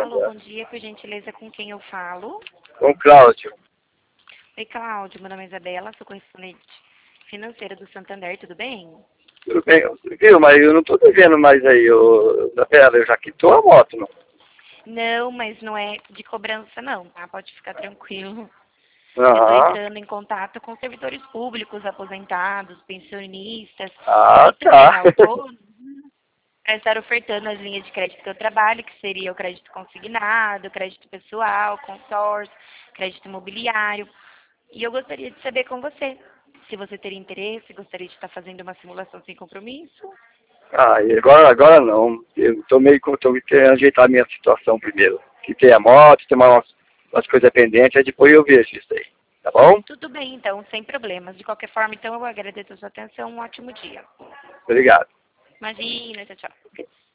Alô, bom dia, por gentileza, com quem eu falo? Com o Cláudio. Oi, Cláudio, meu nome é Isabela, sou correspondente financeira do Santander, tudo bem? Tudo bem, viu? Mas eu não tô devendo mais aí. Pera, eu já quitou a moto, não? Não, mas não é de cobrança não, tá? Pode ficar tranquilo. Eu estou Aham. entrando em contato com servidores públicos, aposentados, pensionistas Ah, e também tá. autônomos para estar ofertando as linhas de crédito que eu trabalho, que seria o crédito consignado, crédito pessoal, consórcio, crédito imobiliário. E eu gostaria de saber com você, se você teria interesse, gostaria de estar fazendo uma simulação sem compromisso. Ah, e agora não. Eu tô meio que tô querendo ajeitar a minha situação primeiro. Quitei a moto, tem umas coisas pendentes, aí depois eu vejo isso aí. Tá bom? Tudo bem, então, sem problemas. De qualquer forma, então, eu agradeço a sua atenção. Um ótimo dia. Obrigado. Imagina, tchau, tchau.